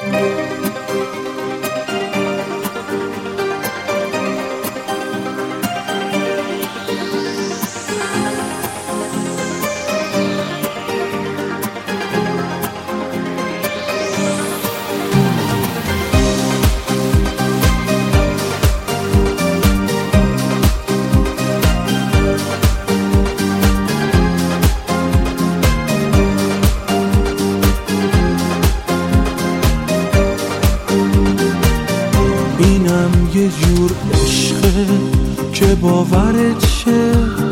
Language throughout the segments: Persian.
اینم یه جور عشقه که باورت شه،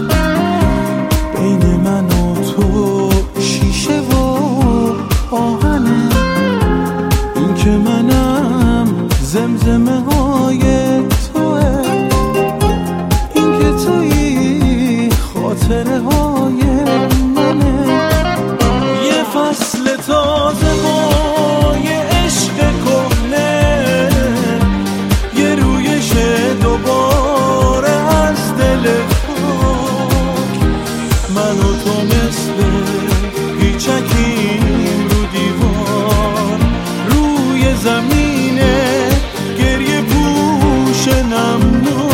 بین من و تو شیشه و آهنه، این که منم زمزمه های توه، این که توی خاطره های منه، یه فصل تازه با یه عشق کهنه، دوباره از دل خاک من و تو مثل پیچکیم رو دیوار، روی زمینه گریه پوش نمناک.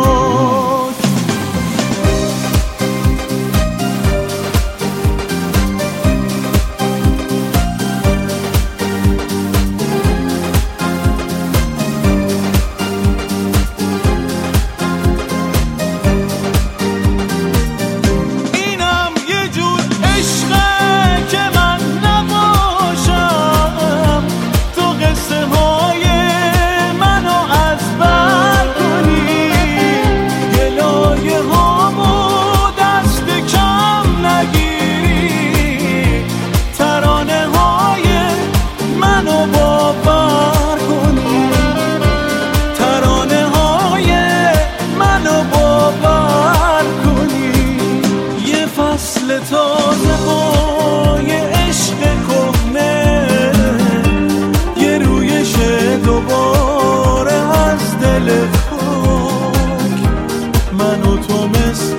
تازه با یه عشق کهنه، یه رویش دوباره از دل خاک من و تو مثل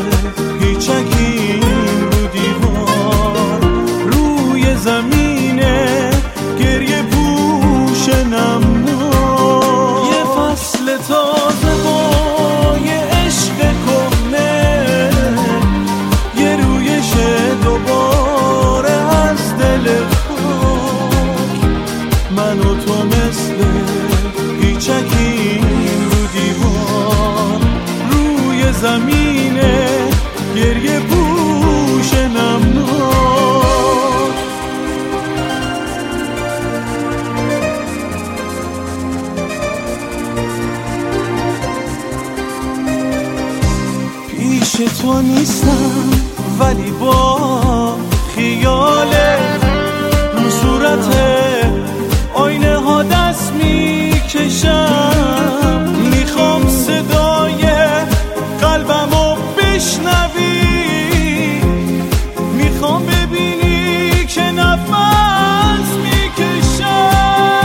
پیچکیم رو دیوار، روی زمینه گریه پوش نمناک، یه فصل تازه با یه عشق کهنه، دوباره از دل خاک من و تو مثل پیچکیم رو دیوار، روی زمینه گریه پوش نمناک. پیش تو نیستم ولی با خیالت رو صورت آینه ها دست میکشم، میخوام صدای قلبم رو بشنوی، میخوام ببینی که نفس میکشم.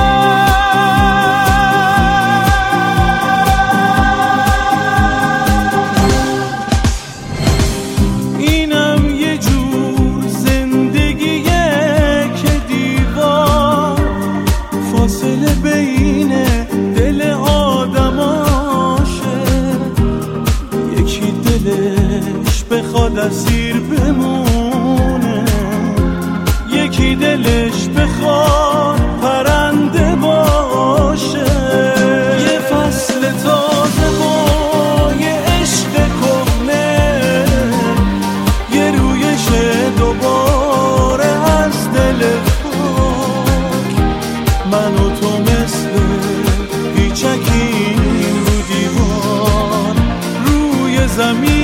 فاصله بین دل آدماشه، یکی دلش بخواد اسیر بمونه، یکی دلش بخواد پرنده باشه، یه فصل تازه با یه عشق کهنه، یه رویش دوباره از دل من و تو مثل پیچکیم رو دیوار، روی زمین